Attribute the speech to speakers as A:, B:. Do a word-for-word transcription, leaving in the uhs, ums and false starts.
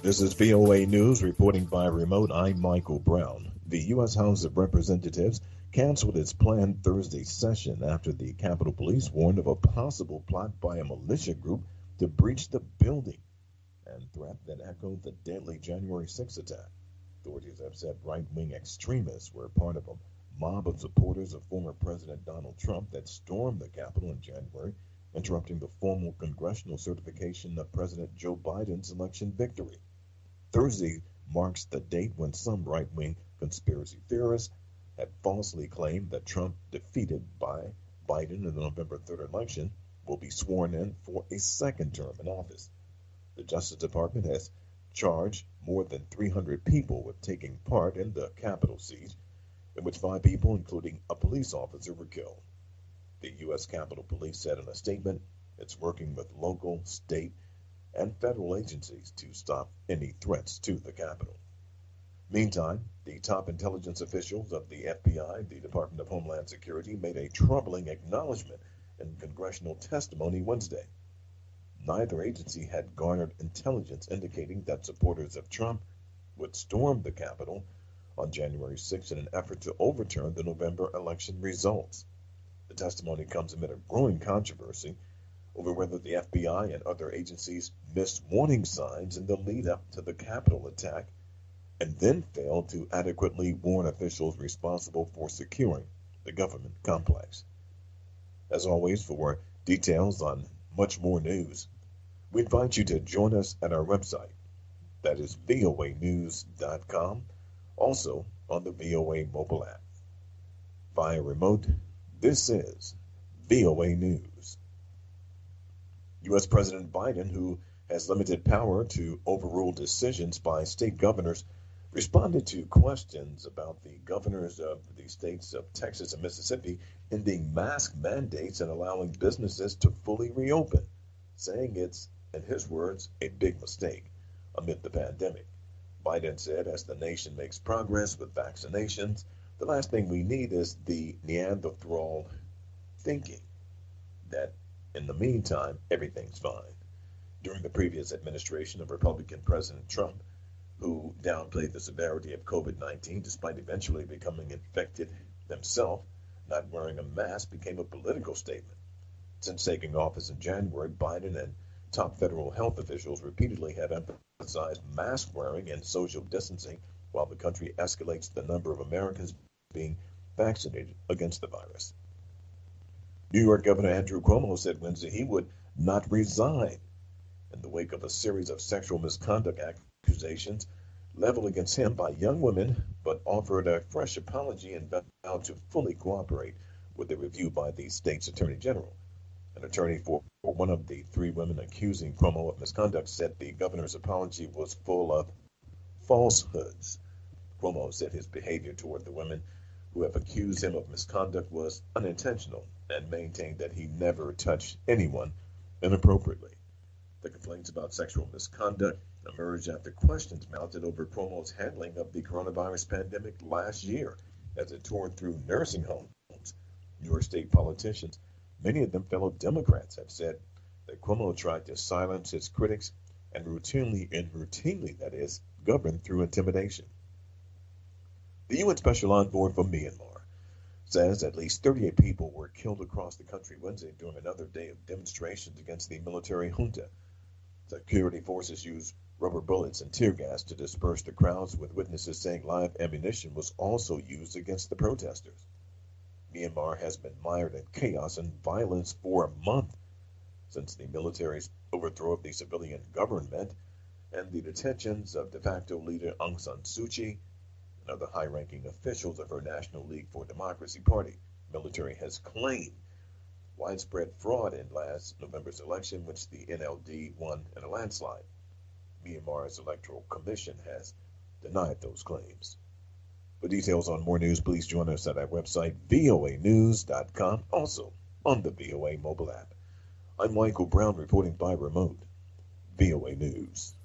A: This is V O A News reporting by remote. I'm Michael Brown. The U S House of Representatives canceled its planned Thursday session after the Capitol Police warned of a possible plot by a militia group to breach the building and threat that echoed the deadly January sixth attack. Authorities have said right-wing extremists were part of a mob of supporters of former President Donald Trump that stormed the Capitol in January, interrupting the formal congressional certification of President Joe Biden's election victory. Thursday marks the date when some right-wing conspiracy theorists had falsely claimed that Trump, defeated by Biden in the November third election, will be sworn in for a second term in office. The Justice Department has charged more than three hundred people with taking part in the Capitol siege, in which five people, including a police officer, were killed. The U S Capitol Police said in a statement it's working with local, state, and federal agencies to stop any threats to the Capitol. Meantime, the top intelligence officials of the F B I, the Department of Homeland Security, made a troubling acknowledgement in congressional testimony Wednesday. Neither agency had garnered intelligence indicating that supporters of Trump would storm the Capitol on January sixth in an effort to overturn the November election results. The testimony comes amid a growing controversy over whether the F B I and other agencies missed warning signs in the lead-up to the Capitol attack and then failed to adequately warn officials responsible for securing the government complex. As always, for details on much more news, we invite you to join us at our website. That is V O A news dot com, also on the V O A mobile app. Via remote, this is V O A News. U S President Biden, who has limited power to overrule decisions by state governors, responded to questions about the governors of the states of Texas and Mississippi ending mask mandates and allowing businesses to fully reopen, saying it's, in his words, a big mistake amid the pandemic. Biden said, as the nation makes progress with vaccinations, the last thing we need is the Neanderthal thinking that in the meantime, everything's fine. During the previous administration of Republican President Trump, who downplayed the severity of COVID nineteen despite eventually becoming infected himself, not wearing a mask became a political statement. Since taking office in January, Biden and top federal health officials repeatedly have emphasized mask wearing and social distancing while the country escalates the number of Americans being vaccinated against the virus. New York Governor Andrew Cuomo said Wednesday he would not resign in the wake of a series of sexual misconduct accusations leveled against him by young women, but offered a fresh apology and vowed to fully cooperate with the review by the state's attorney general. An attorney for one of the three women accusing Cuomo of misconduct said the governor's apology was full of falsehoods. Cuomo said his behavior toward the women who have accused him of misconduct was unintentional and maintained that he never touched anyone inappropriately. The complaints about sexual misconduct emerged after questions mounted over Cuomo's handling of the coronavirus pandemic last year as it tore through nursing homes. New York State politicians, many of them fellow Democrats, have said that Cuomo tried to silence his critics and routinely, and routinely, that is, govern through intimidation. The U N Special Envoy for Myanmar says at least thirty-eight people were killed across the country Wednesday during another day of demonstrations against the military junta. Security forces used rubber bullets and tear gas to disperse the crowds, with witnesses saying live ammunition was also used against the protesters. Myanmar has been mired in chaos and violence for a month since the military's overthrow of the civilian government and the detentions of de facto leader Aung San Suu Kyi and other high-ranking officials of her National League for Democracy party. Military has claimed widespread fraud in last November's election, which the N L D won in a landslide. Myanmar's Electoral Commission has denied those claims. For details on more news, please join us at our website, V O A news dot com, also on the V O A mobile app. I'm Michael Brown reporting by remote. V O A News.